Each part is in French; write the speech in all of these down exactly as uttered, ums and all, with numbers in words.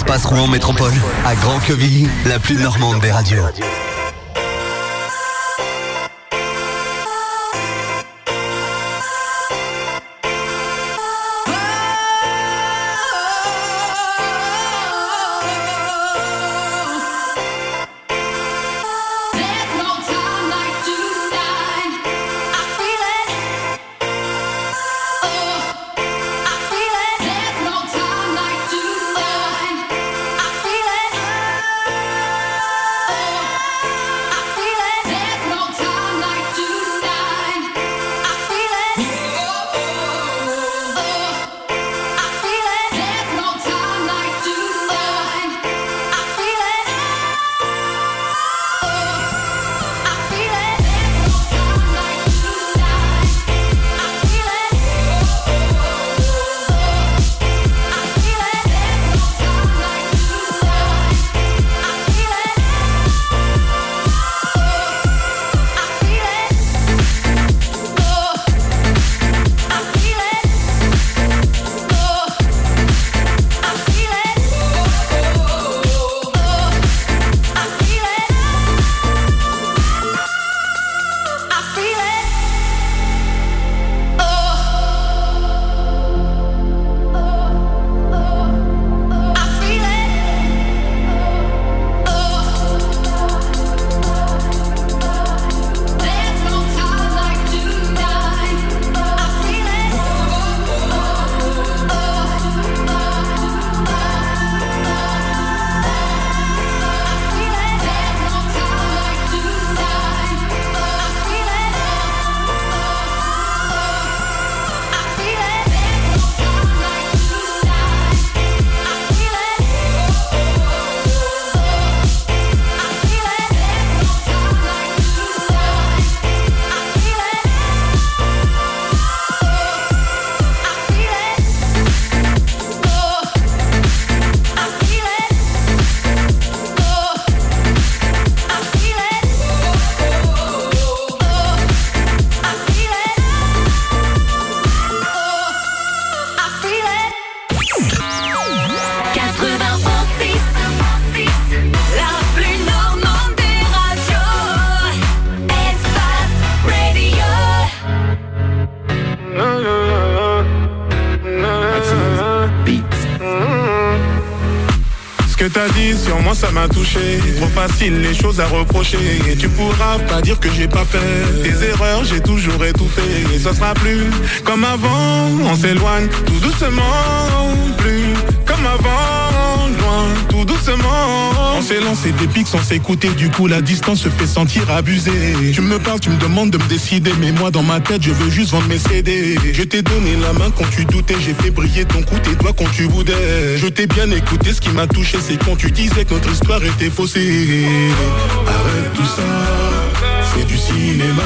passe Rouen Métropole. À Grand Quevilly, la plus normande des radios. T'as dit sur moi ça m'a touché. Trop facile les choses à reprocher. Et tu pourras pas dire que j'ai pas fait des erreurs, j'ai toujours étouffé. Et ça sera plus comme avant. On s'éloigne tout doucement. Plus comme avant. Loin tout doucement. On s'est lancé des pics sans s'écouter. Du coup la distance se fait sentir abusée. Tu me parles, tu me demandes de me décider. Mais moi dans ma tête je veux juste vendre mes C D. Je t'ai donné la main quand tu doutais. J'ai fait briller ton cou, tes doigts quand tu boudais. Je t'ai bien écouté, ce qui m'a touché c'est quand tu disais que notre histoire était faussée. Arrête tout ça, c'est du cinéma.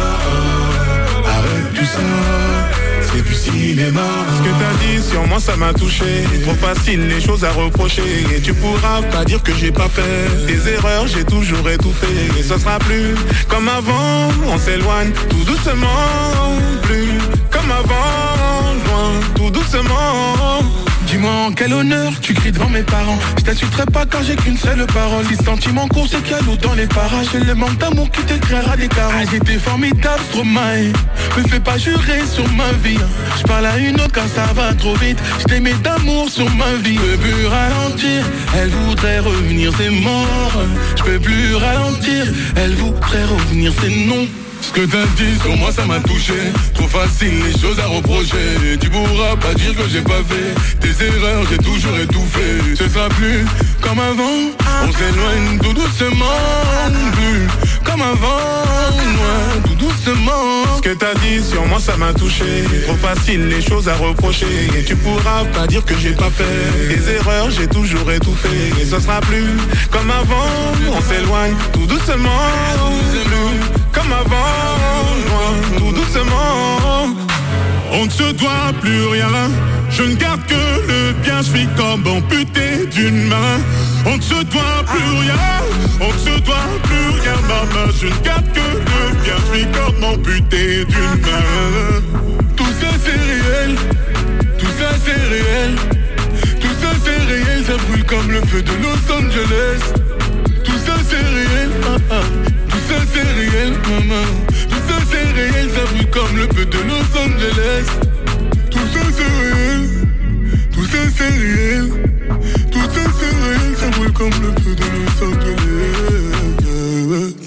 Arrête tout ça, c'est du cinéma. Ce que t'as dit sur moi ça m'a touché. Trop facile les choses à reprocher. Et tu pourras pas dire que j'ai pas fait des erreurs, j'ai toujours étouffé. Et ça sera plus comme avant. On s'éloigne tout doucement. Plus comme avant. Loin tout doucement. Dis-moi en quel honneur tu cries devant mes parents. Je t'insulterai pas car j'ai qu'une seule parole. Les sentiments courts c'est qu'il y a l'eau dans les parages. C'est le manque d'amour qui te créera des carences. Ah, j'étais formidable, Stromae. Me fais pas jurer sur ma vie. Je parle à une autre car ça va trop vite. Je t'aimais d'amour sur ma vie. Je peux plus ralentir, elle voudrait revenir, c'est mort. Je peux plus ralentir, elle voudrait revenir, c'est non. Ce que t'as dit sur moi ça m'a touché. Trop facile les choses à reprocher. Tu pourras pas dire que j'ai pas fait tes erreurs, j'ai toujours étouffé. Ce sera plus comme avant. On s'éloigne tout doucement. Plus comme avant. Loin tout doucement. Ce que t'as dit sur moi ça m'a touché. Trop facile les choses à reprocher. Et tu pourras pas dire que j'ai pas fait tes erreurs, j'ai toujours étouffé. Et ce sera plus comme avant. On s'éloigne tout doucement. Plus comme avant, loin, tout doucement. On ne se doit plus rien, je ne garde que le bien. Je suis comme amputé d'une main. On ne se doit plus rien, on ne se doit plus rien, maman. Je ne garde que le bien, je suis comme amputé d'une main. Tout ça c'est réel, tout ça c'est réel. Tout ça c'est réel, ça brûle comme le feu de Los Angeles. Tout ça c'est réel, ah, ah. Tout ça c'est réel, maman. Tout ça c'est réel, ça brûle comme le feu de Los Angeles. Tout ça c'est réel, tout ça c'est réel. Tout ça c'est réel, ça brûle comme le feu de Los Angeles.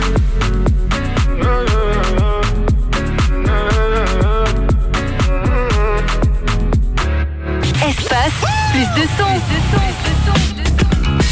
Espace, plus de son, de son, de son, de son.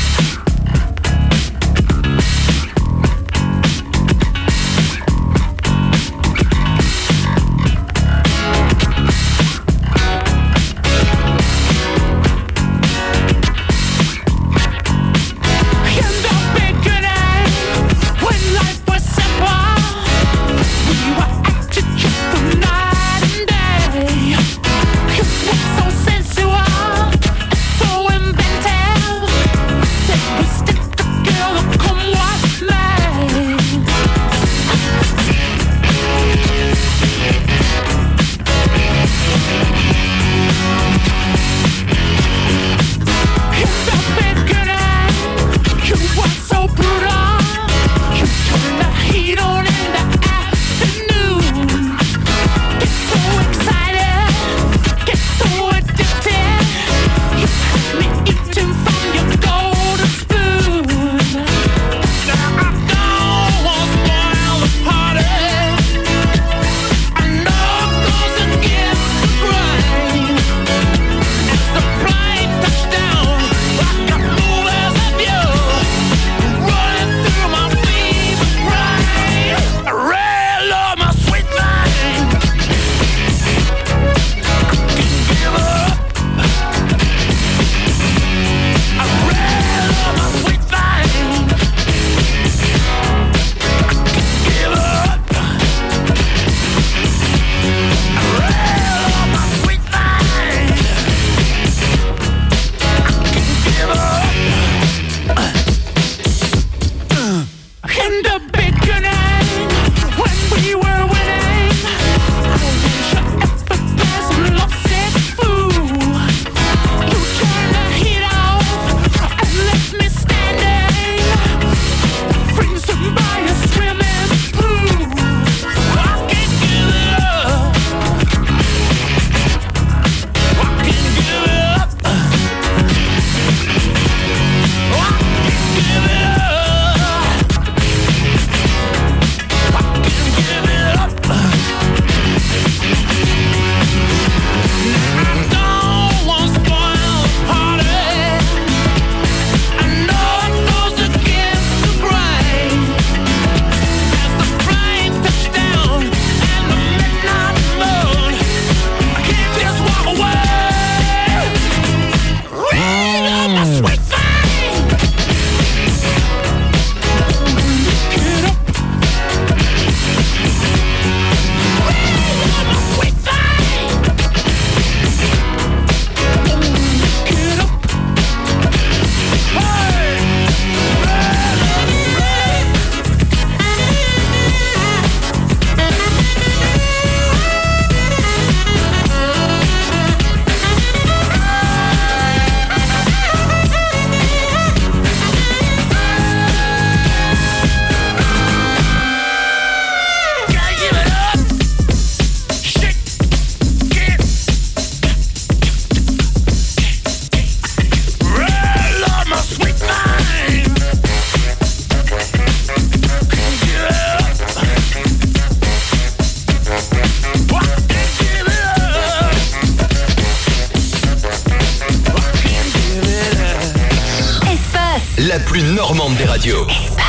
La plus normande des radios.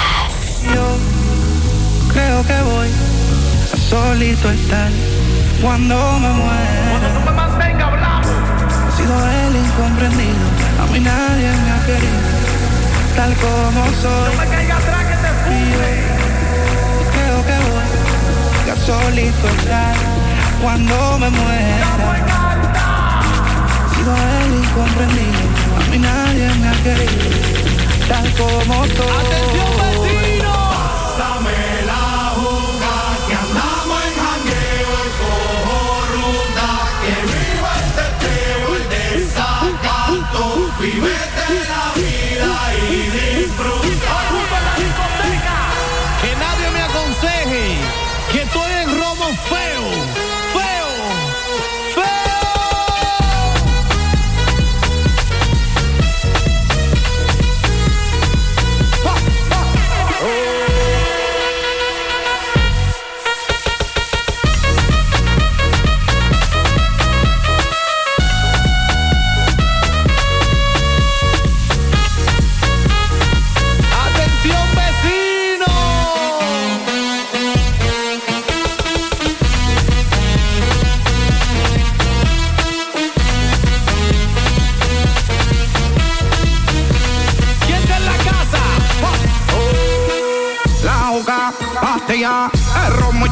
Yo creo que voy a solito estar cuando me muera. Cuando tú me mantengas hablando. He sido el incomprendido, a mí nadie me ha querido, tal como soy. No me caiga atrás que te fume. Creo que voy a solito estar cuando me muera. He sido el incomprendido, a mí nadie me ha querido, tal como soy. ¡Atención, vecino! Pásame la juca, que andamos en jangueo y cojo ruta, que viva el teteo, el desacato, vívete la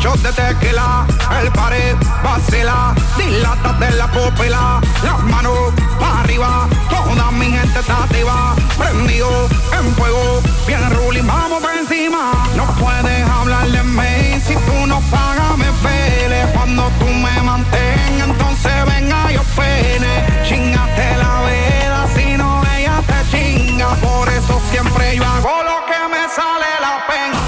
shot de tequila, el pared vacila, dilátate la pupila, las manos para arriba, toda mi gente está activa, prendido en fuego, bien ruling, vamos por encima. No puedes hablar de mí, si tú no pagas me pele, cuando tú me mantengas, entonces venga yo pene, chingate la vela, si no ella te chinga, por eso siempre yo hago lo que me sale la pena.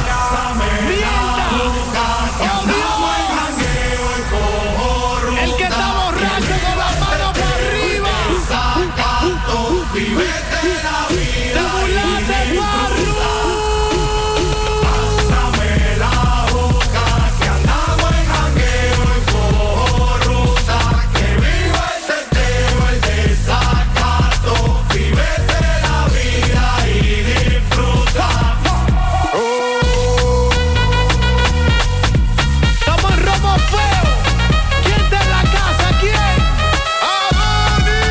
El que está borracho con las manos para arriba. Saca tu vivete la vida. Te burlaste, Farru. Pásame la boca que andamos en jangueo y cojo ruta. Que viva el teteo, el desacato. Vivete la vida y disfruta. Estamos en robo feo. ¿Quién está en la casa? ¿Quién? ¡Aboni!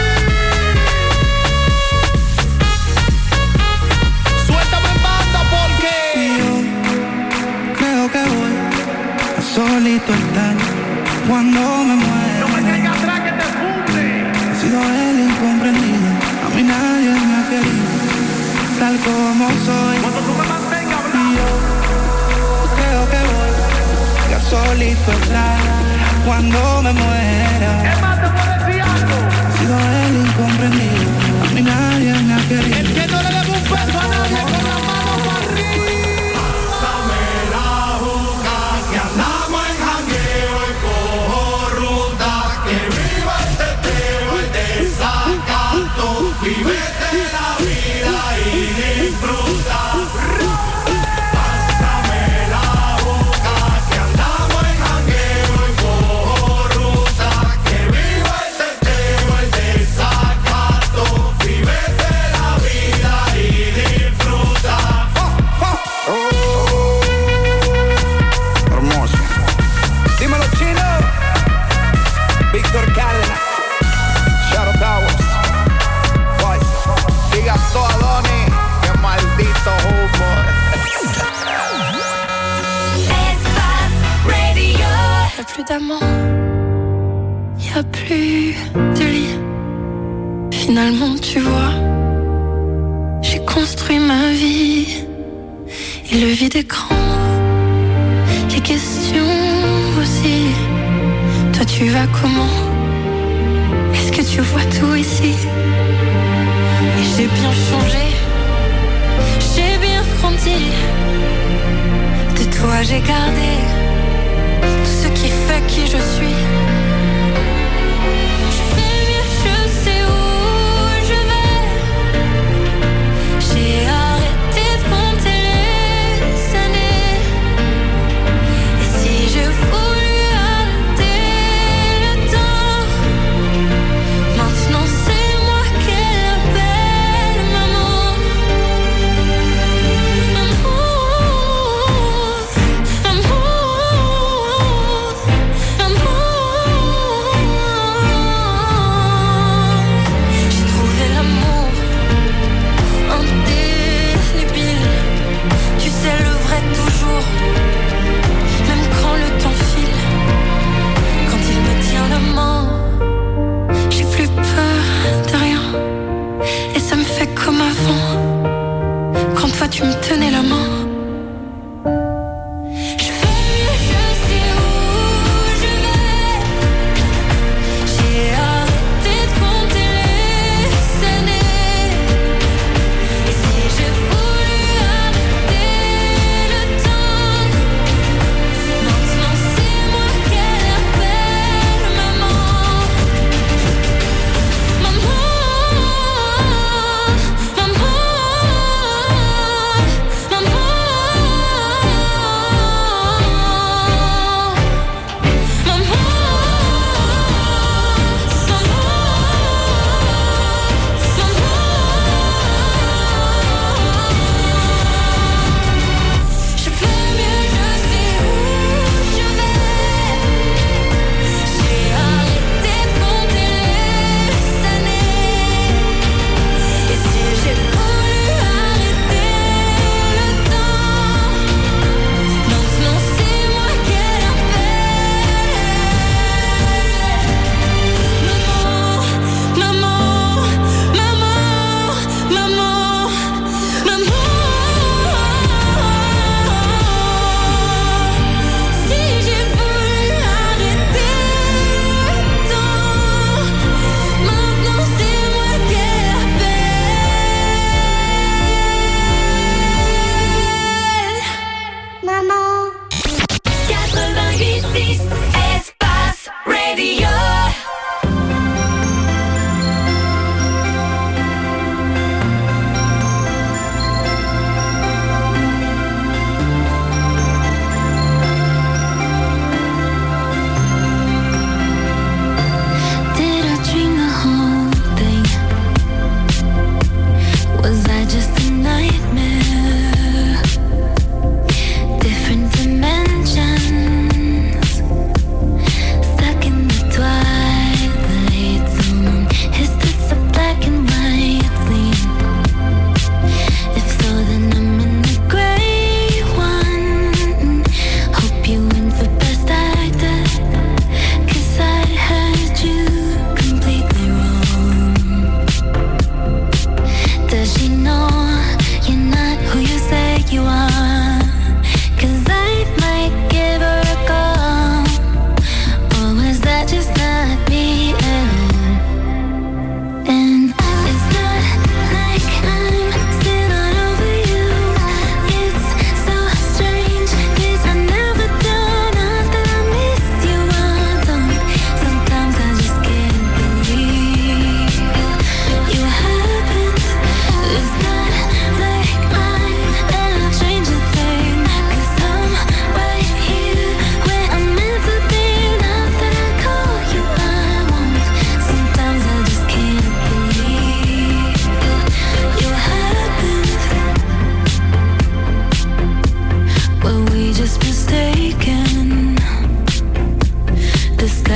Suéltame en banda porque Yo creo que voy a solito estar cuando me muera. no me caigas atrás que te funde. He sido el incomprendido, a mí nadie me ha querido, tal como soy. Cuando tú me mantengas Y hablando. yo creo que voy a solito estar cuando me muera. Es más, te puedo decir algo. He sido el incomprendido, a mí nadie me ha querido. El que no le debe un peso a nadie con la mano para arriba. Pásame la boca que andamos en jangueo y cojo ruta. Que viva el teteo, el desacato. Vivete la vida y disfruta. Pásame la boca que andamos en jangueo y cojo ruta. Que viva el teteo, el desacato. Vivete la vida y disfruta. Hermoso. Dímelo, Chino. Víctor Cárdenas. Shadow Towers. Boys. Diga todo, Donny. Qué maldito humo. Y'a plus d'amants, y'a plus de lit. Finalement, tu vois, j'ai construit ma vie. Et le vide écran, les questions aussi. Toi, tu vas comment? Est-ce que tu vois tout ici? Et j'ai bien changé, j'ai bien grandi. De toi, j'ai gardé tout ce qui fait qui je suis. Je fais mieux, je sais où je vais. J'ai arrêté de compter les années. Et si je voulais arrêter le temps, maintenant c'est moi qu'elle appelle maman. Amour, amour.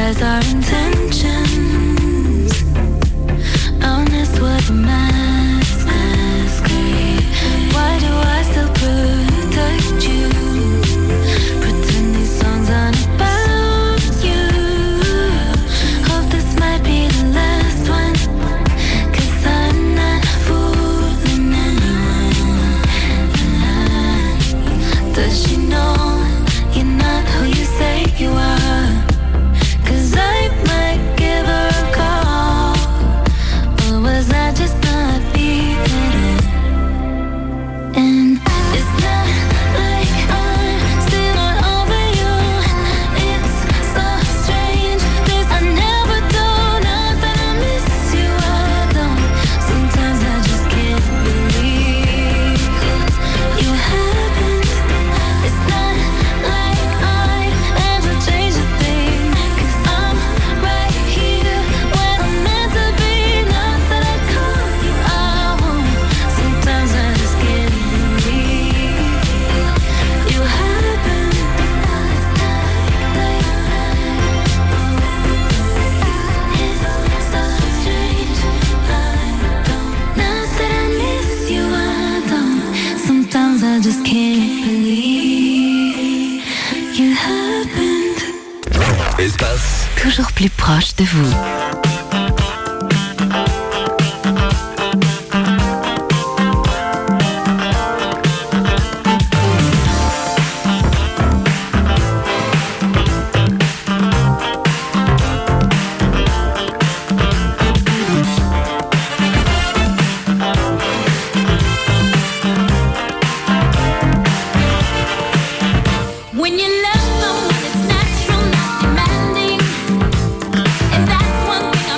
disguise our intentions. Honest was a mask, masquerade. Why do I still protect you? Pretend these songs aren't about you. Hope this might be the last one, 'cause I'm not fooling anyone. Does she know you're not who you say you are? 'Cause I might give her a call. Or was I just not feeling it? And it's not like I'm still not over you. It's so strange, 'cause I never do. Not that I miss you, I don't. Sometimes I just can't believe you happened. It's not like I ever change a thing, 'cause I'm right here where I'm meant to be. Not that I call you out. Sometimes I just can't believe you happened. It's so strange, I don't. Not that I miss you, I don't. Sometimes I just can't believe you happened. Espace. Toujours plus proche de vous. When you love someone, it's natural, not demanding. And that's one thing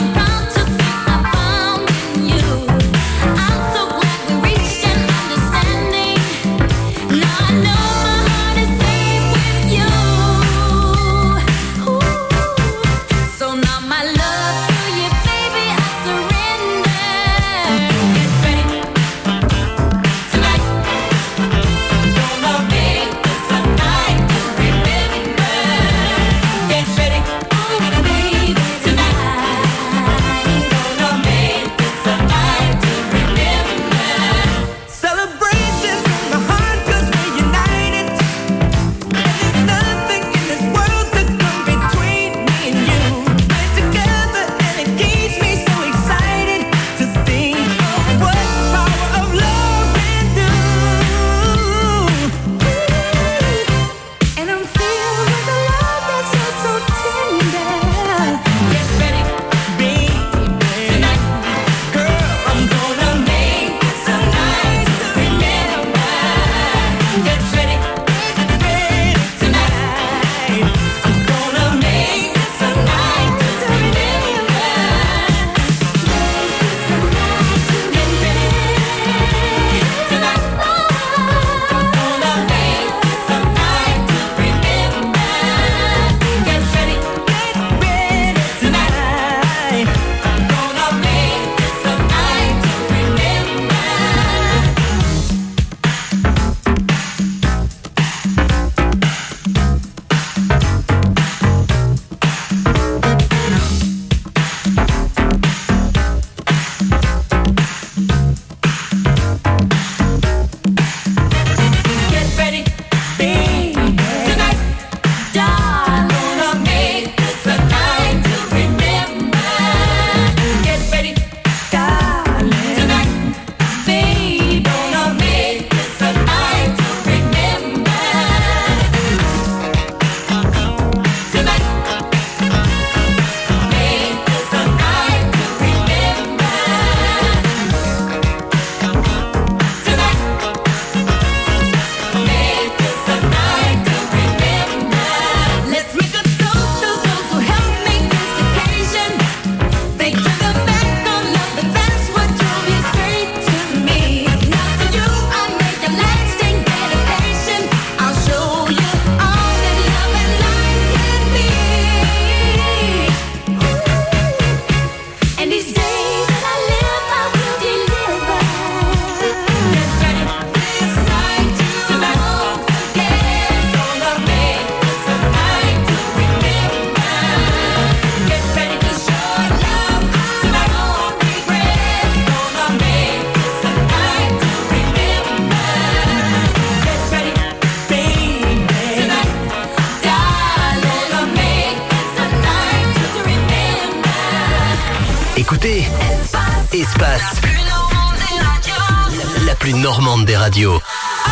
écoutez Espace, la plus normande des radios. la, la plus normande des radios.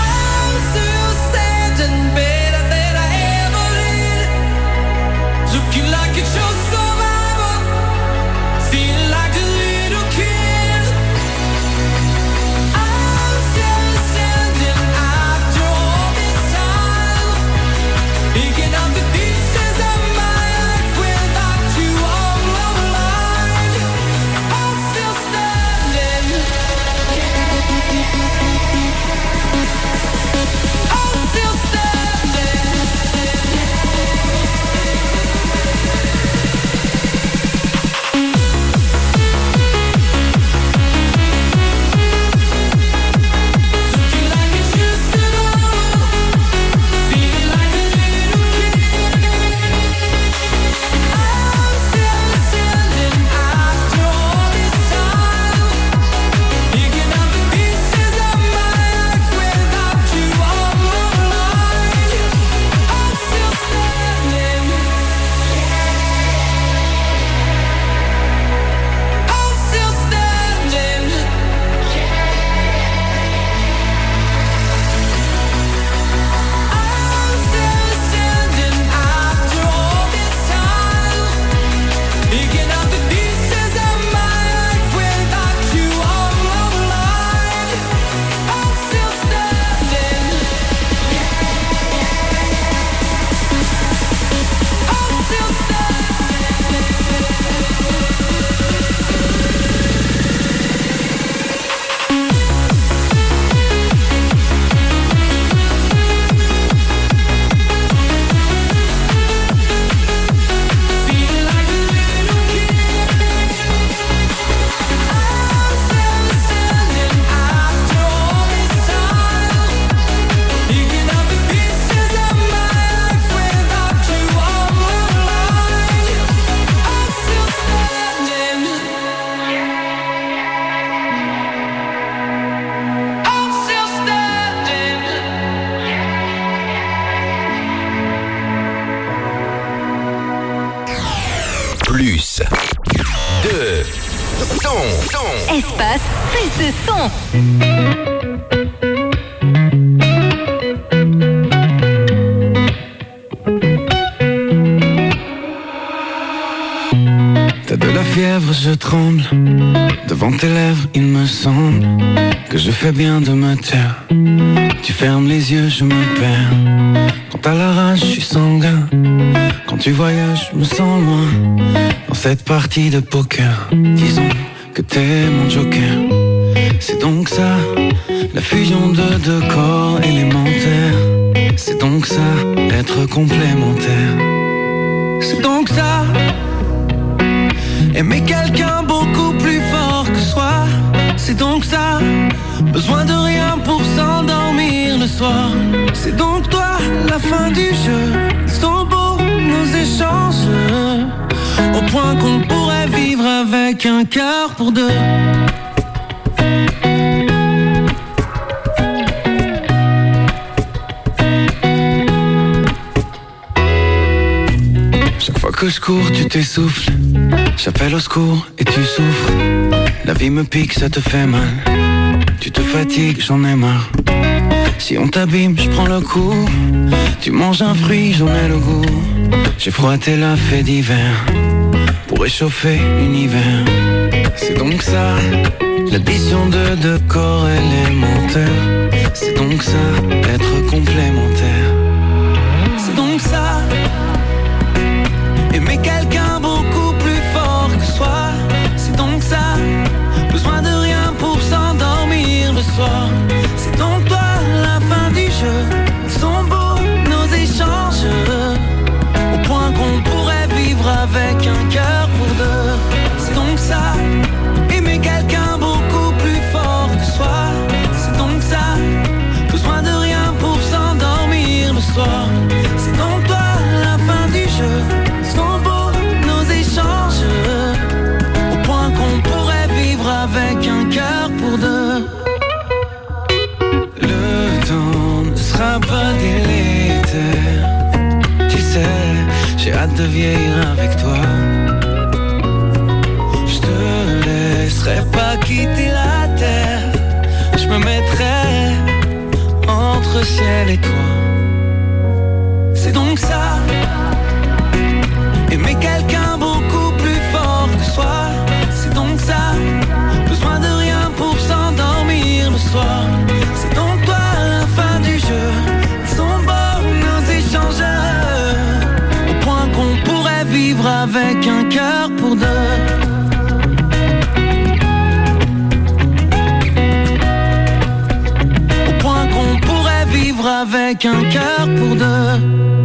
Plus de son. son. Espace, plus de son. T'as de la fièvre, je tremble. Devant tes lèvres, il me semble que je fais bien de me taire. Tu fermes les yeux, je me perds. Quand t'as la rage, je suis sanguin. Quand tu voyages, je me sens loin. Dans cette partie de poker, disons que t'es mon joker. C'est donc ça, la fusion de deux corps élémentaires. C'est donc ça, être complémentaire. C'est donc ça, aimer quelqu'un beaucoup plus fort que soi. C'est donc ça, besoin de rien pour s'endormir le soir. C'est donc toi, la fin du jeu. Ils sont beaux nos échanges, au point qu'on pourrait vivre avec un cœur pour deux. Chaque fois que je cours, tu t'essouffles. J'appelle au secours et tu souffres. La vie me pique, ça te fait mal. Tu te fatigues, j'en ai marre. Si on t'abîme, je prends le coup. Tu manges un fruit, j'en ai le goût. J'ai froissé la fée d'hiver pour réchauffer l'univers. C'est donc ça, l'addition de deux corps élémentaires. C'est donc ça, être complémentaire. C'est donc ça, aimer quelqu'un beaucoup plus fort que soi. C'est donc ça, besoin de rien pour s'endormir le soir. C'est donc toi, la fin du jeu. Ils sont beaux nos échanges, au point qu'on pourrait vivre avec un cœur pour deux. C'est donc ça, aimer quelqu'un beaucoup plus fort que soi. C'est donc ça, besoin de rien pour s'endormir le soir. C'est donc toi, la fin du jeu. Ils sont beaux nos échanges, au point qu'on pourrait vivre avec un cœur pour deux. Le temps ne sera pas délétère. Tu sais, j'ai hâte de vieillir avec toi. Je te pourrais pas quitter la terre. Je me mettrais entre ciel et toi. C'est donc ça, aimer quelqu'un beaucoup plus fort que soi. C'est donc ça, besoin de rien pour s'endormir le soir. C'est donc toi la fin du jeu, ils sont beaux nos échangeurs, au point qu'on pourrait vivre avec un cœur pour deux. Au point qu'on pourrait vivre avec un cœur pour deux.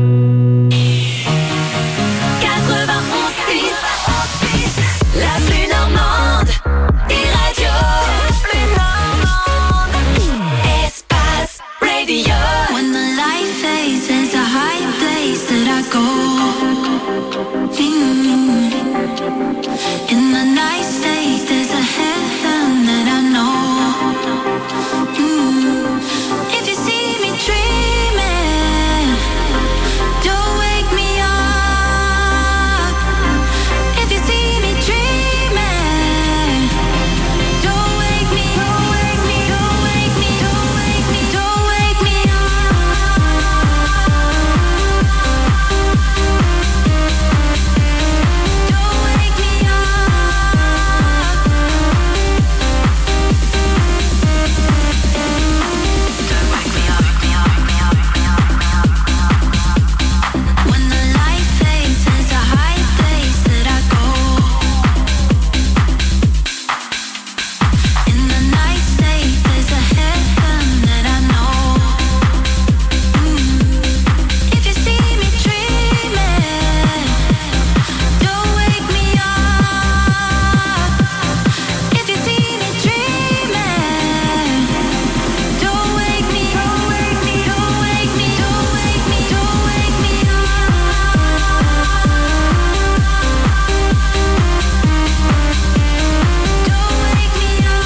La plus normande, e-radio. La plus normande, Espace Radio. When the light fades, there's a high place that I go. Mm. In the night state, there's a heaven that I know. Mm. If you see me dreaming, don't wake me up. If you see me dreaming, don't wake me, don't wake me, don't wake me, don't wake me, don't wake me up. Don't wake me up. Don't wake me up, me up, me up, me up, me up, me up. When the light fades, there's a high place that I go. In the night state, there's a heaven that I know. Mm. If you see me dreaming, don't wake me up. If you see me dreaming, don't wake me, don't wake me, don't wake me, don't wake me, don't wake me up. Don't wake me up.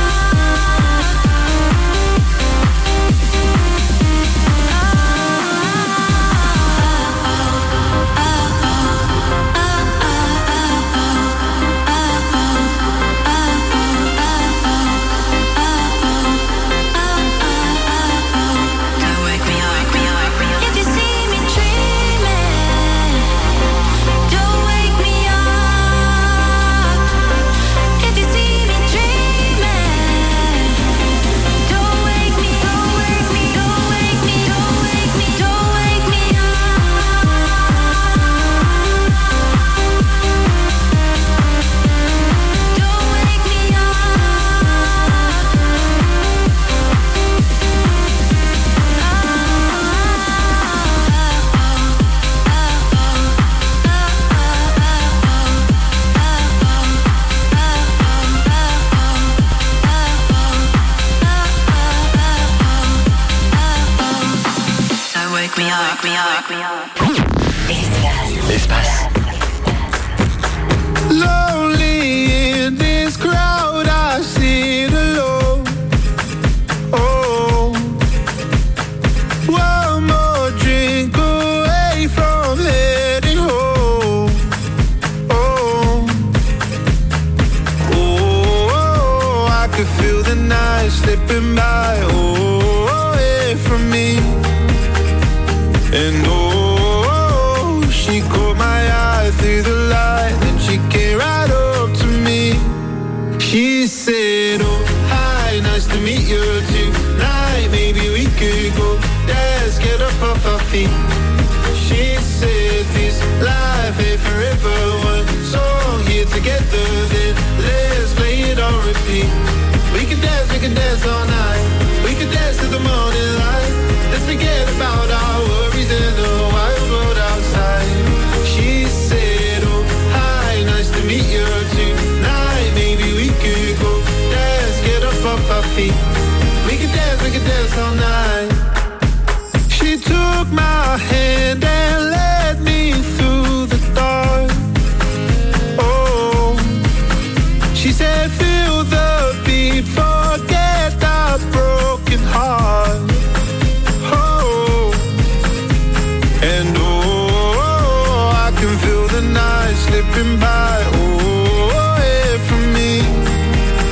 Don't wake me up, me up, me up. If you see me dreaming, don't wake me up. If you see me dreaming, don't wake me, don't wake me, don't wake me, don't wake me, don't wake me up. Don't wake me up. Don't wake me up, me up, me up. Espace. Lonely in this crowd, I sit alone. Oh, one more drink away from heading home. Oh, oh, I could feel the night slipping by. Oh, away from me. And oh, she caught my eye through the light, then she came right up to me. She said, oh, hi, nice to meet you tonight. Maybe we could go dance, get up off our feet. She said, this life ain't forever. One song here together, then let's play it on repeat. We can dance, we can dance all night. We can dance to the morning light. Let's forget about our worries in the wild world outside. She said, oh, hi, nice to meet you tonight. Maybe we could go dance, get up off our feet. We can dance, we can dance all night. She took my hand and led me through the dark. Oh, she said, feel the beat, forget that broken heart. Oh, and oh, I can feel the night slipping by. Oh, away from me.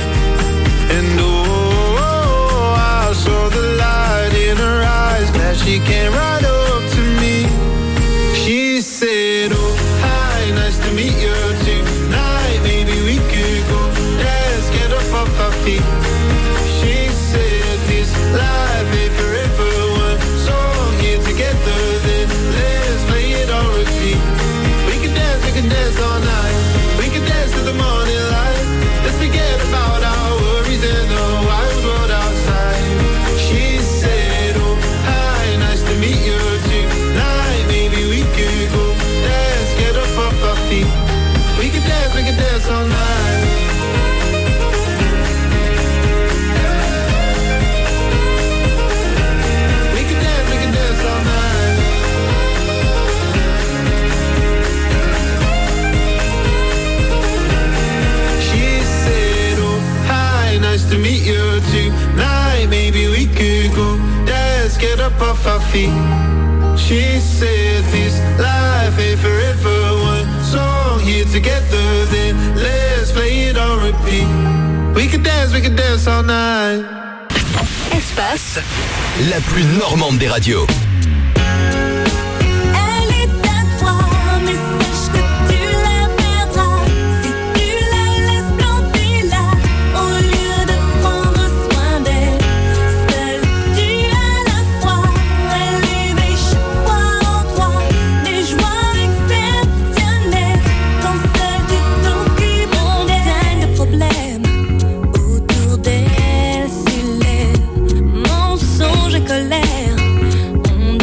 our feet. She said this life ain't forever. One song here together, then let's play it on repeat. We can dance, we can dance all night. Espace, la plus normande des radios. Colère, on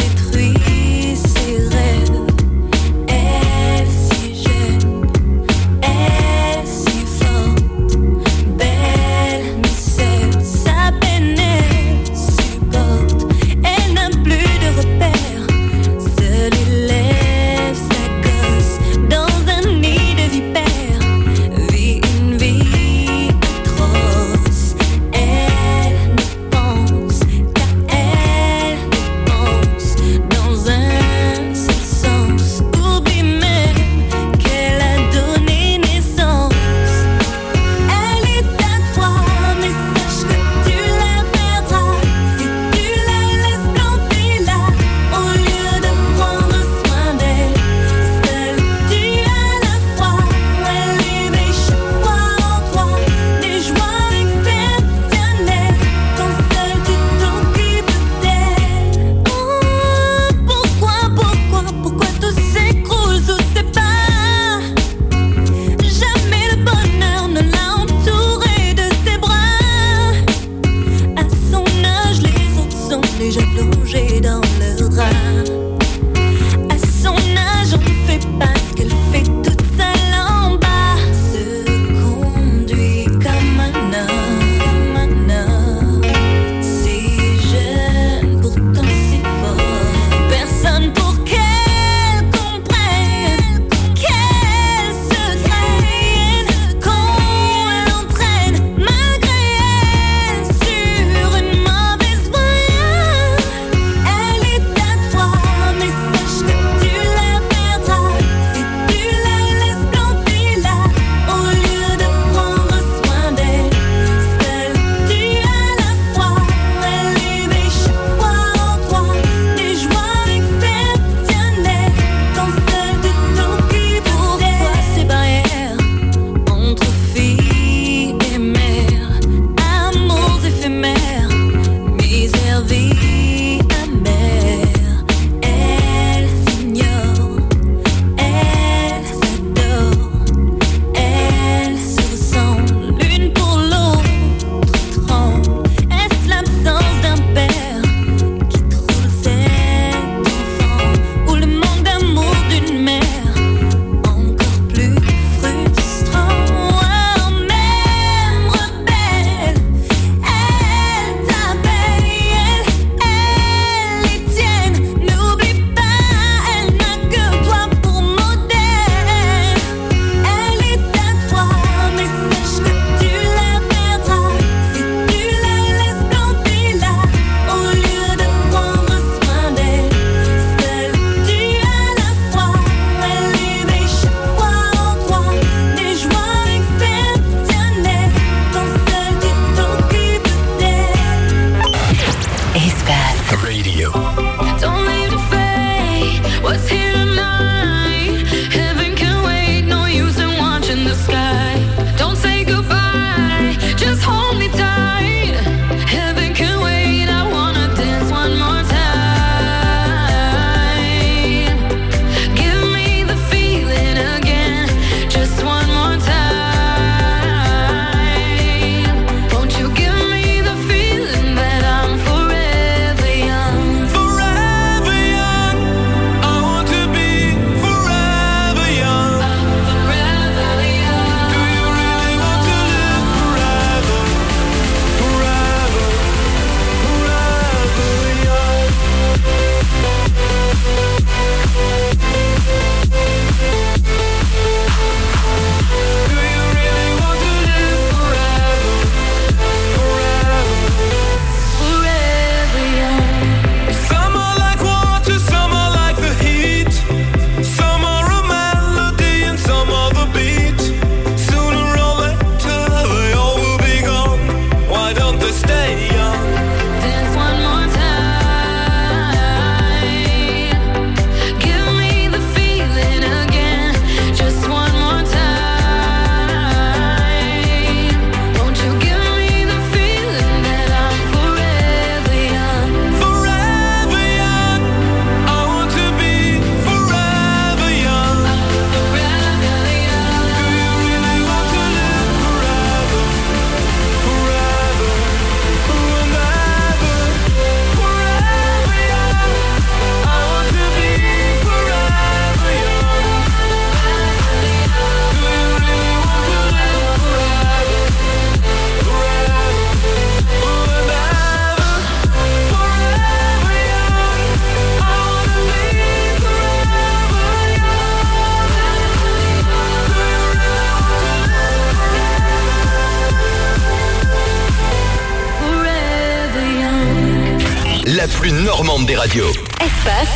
normande des radios. Espace.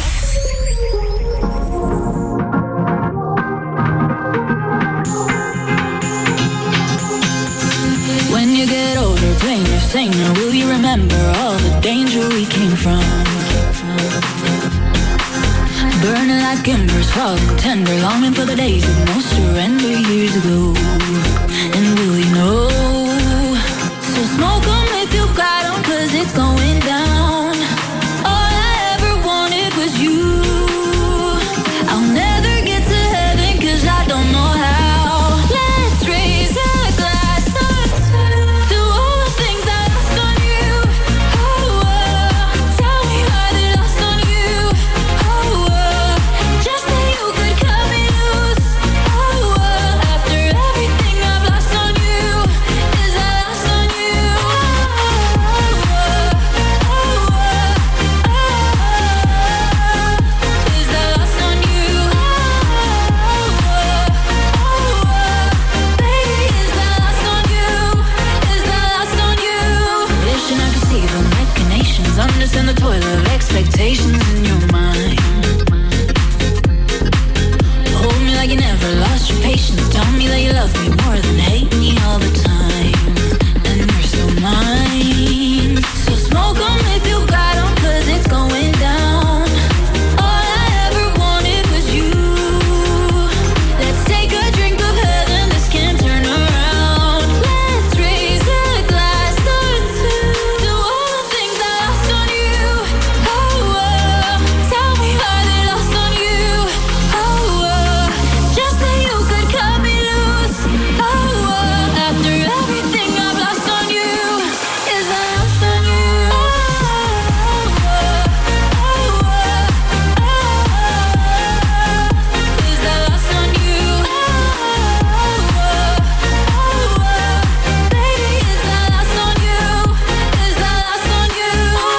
When you get older, playing your singer, will you remember all the danger we came from? Burning like embers, falling tender, longing for the days of no surrender years ago. And will you know? So smoke them if you got them, cause it's going down. All I ever wanted was you. I'll never get to heaven cause I don't know how. Let's raise a glass to all the things I lost on you. Oh, oh. Tell me why they lost on you. Oh, oh. Just that you could cut me loose. Oh, oh. After everything I've lost on you, is I lost on you. Oh, oh, oh, oh, oh. Is I lost on you. Oh, oh, oh, oh. Baby, is I lost on you. Is I lost on you. Wishing I could see the machinations, understand the toil of expectations in your mind. Hold me like you never lost your patience. Tell me that you love me more than hate me all the time. And you're still mine. So smoke 'em if you got 'em, cause it's going down. All I ever wanted was you. Let's take a drink of heaven, this can't turn around. Let's raise a glass or two to all the things I lost on you. Oh, oh. Tell me why they lost on you. Oh, oh. Just that you could cut me loose. Oh, oh. After everything I've lost on you, is I lost on you. Oh, oh, oh, oh, oh. Is I lost on you. Oh, oh, oh, baby, is I lost on you. Is I lost on you.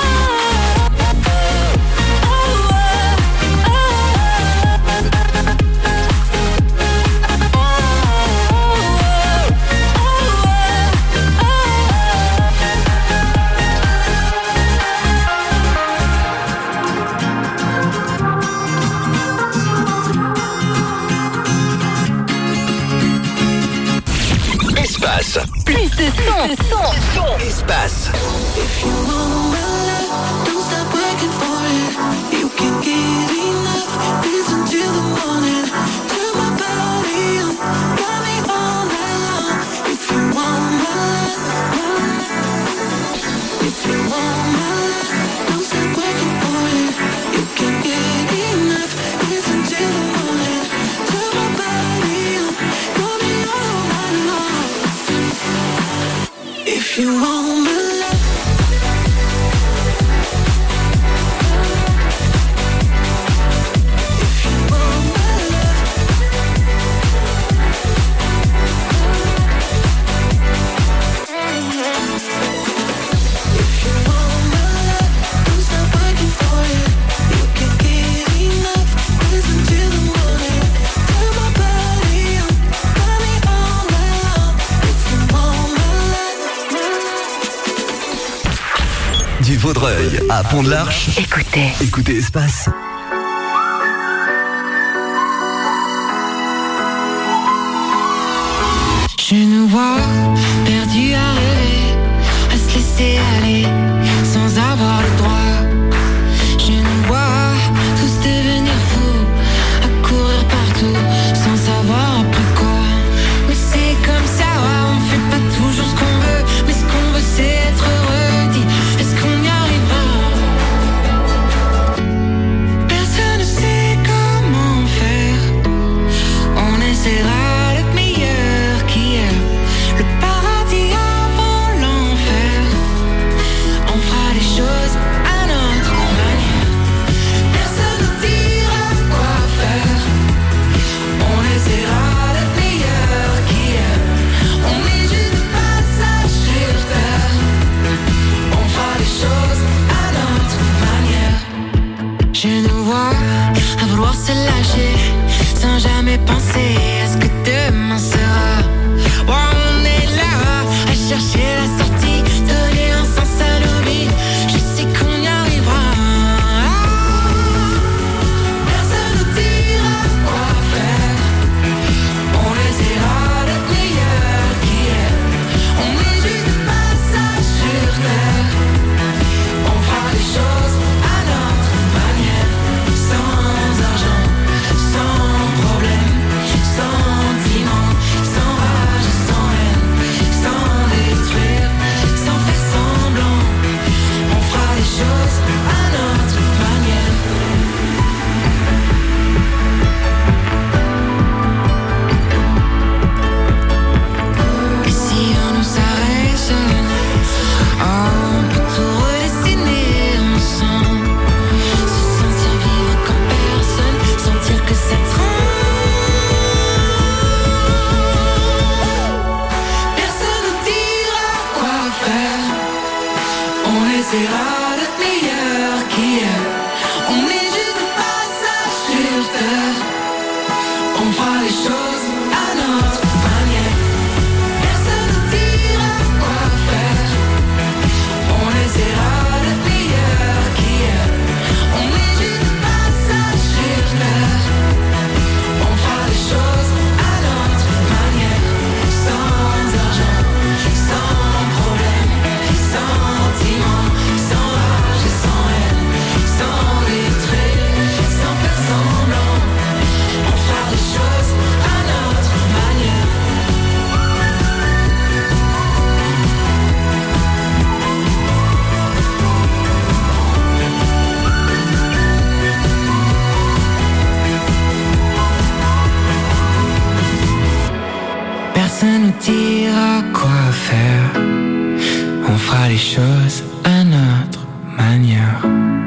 Espace. Plus de son. Espace. If you want my love, don't stop working for it. You can get enough, listen till the morning. Turn my body on, got me all night long. If you want my love, if you want my love, don't stop working for it. You can get enough, listen till the morning. Turn my body on, got me all night long. If you want my love. Du Vaudreuil à Pont-de-l'Arche. Écoutez. Écoutez Espace. Je nous vois perdus à rêver, à se laisser aller sans avoir le droit. Je nous vois tous devenir fous, à courir partout sans savoir pourquoi. Mais c'est comme ça, on fait pas toujours ce qu'on veut, mais ce qu'on veut c'est être heureux. Dis, est-ce qu'on y arrivera? Personne ne sait comment faire. On essaiera d'être meilleur qu'hier. Le paradis avant l'enfer. essaiera d'être meilleur qu'hier. On est juste de passage sur terre. On fera les choses à notre manière. Personne ne dira quoi faire. On essaiera d'être meilleur qu'hier. On est juste de passage sur terre. On fera les choses à notre manière. Sans argent, sans problème, sans sentiment, sans rage et sans haine, sans lettré, sans faire semblant. On fera les choses à notre manière. Personne ne dira quoi faire. On fera les choses à notre manière.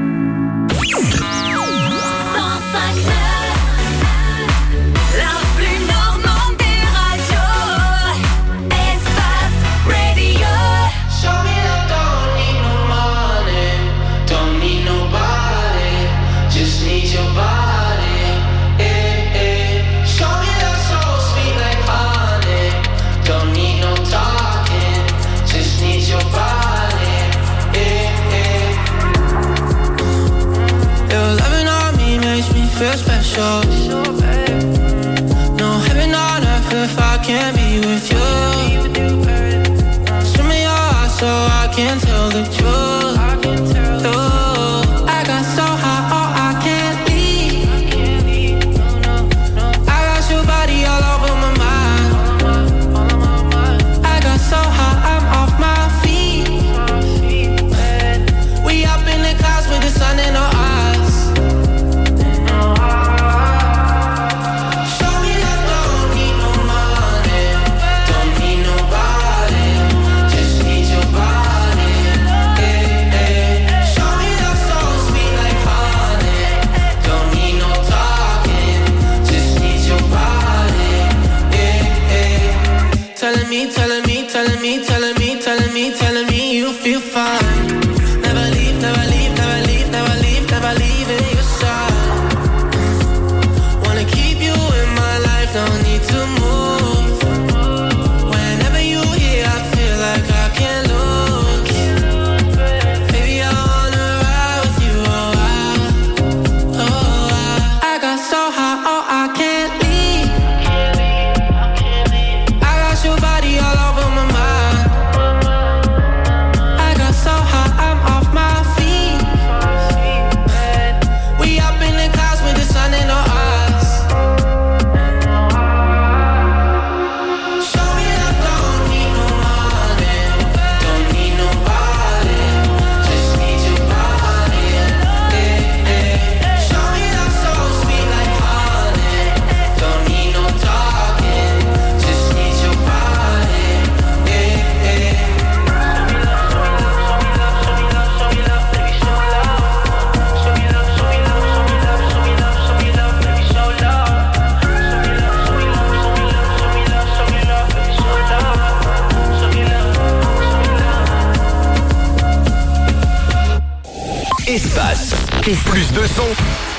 La plus normande des radios. Espace Radio. Show me that don't need no money, don't need nobody, just need your body. Eh, eh. Show me that soul sweet like honey, don't need no talking, just need your body. Eh, eh. Your loving on me makes me feel special. No heaven on earth if I can't be with you. Show me your eyes so I can tell the truth. Ooh, I got so high, oh I can't leave. I got your body all over my mind. I got so high, I'm off my feet. We up in the clouds with the sun in our eyes. Show me that don't need no money, don't need nobody, just need your body. Eh, eh. Show me that soul sweet like honey, don't need no talking, just need your body. Eh, eh. Telling me, telling me, telling me, telling me, telling me, telling me you feel fine. Never leave, never leave, never leave, never leave, never leave in your side. Wanna keep you in my life, don't need to move. Whenever you here, I feel like I can't lose. Baby, I wanna ride with you, oh I, oh I. I got so high, oh I can't leave. I got your body all over my mind. I got so high, I'm off my feet. We up in the clouds with the sun in our eyes. Show me that don't need no money, don't need nobody, just need your body. Eh, eh. Show me that soul sweet like honey, don't need no talking, just need your body. Eh, eh. Espace. Plus de son,